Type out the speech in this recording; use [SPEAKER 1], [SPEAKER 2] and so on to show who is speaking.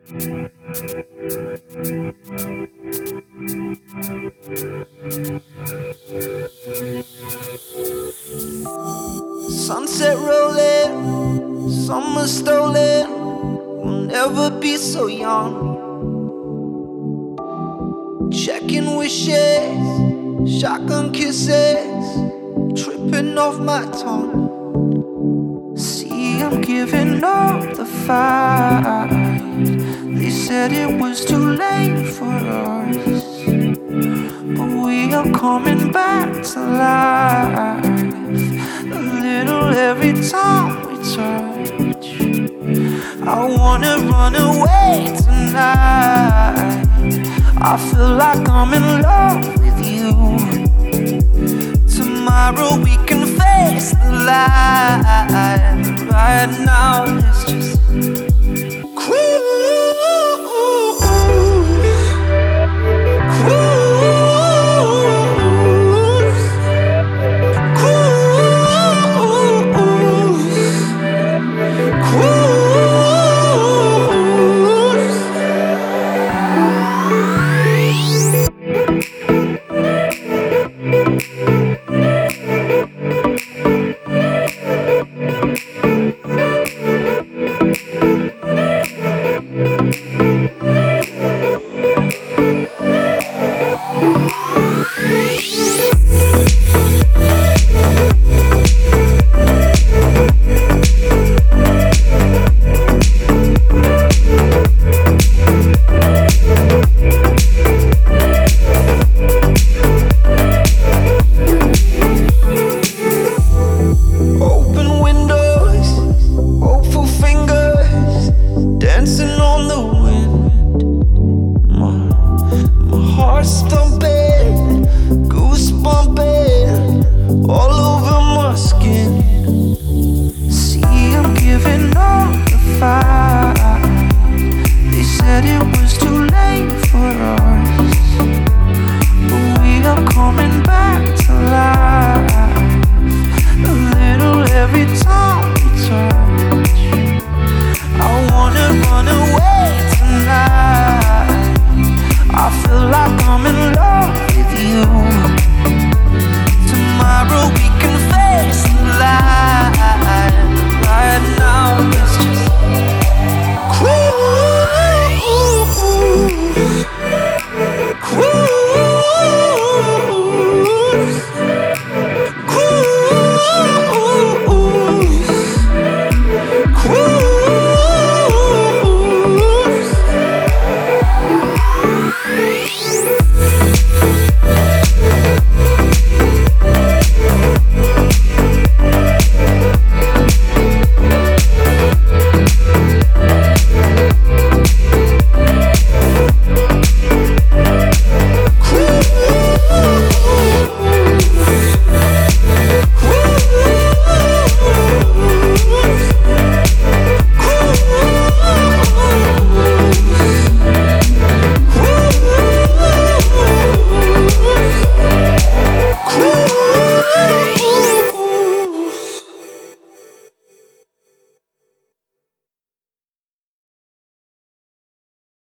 [SPEAKER 1] Sunset rolling, summer stolen. We'll never be so young. Checking wishes, shotgun kisses, tripping off my tongue. See, I'm giving up the fight. They said it was too late for us, but we are coming back to life. A little every time we touch. I wanna run away tonight. I feel like I'm in love with you. Tomorrow we can face the light. Right now, let's just dancing on the wind. My heart's thumping.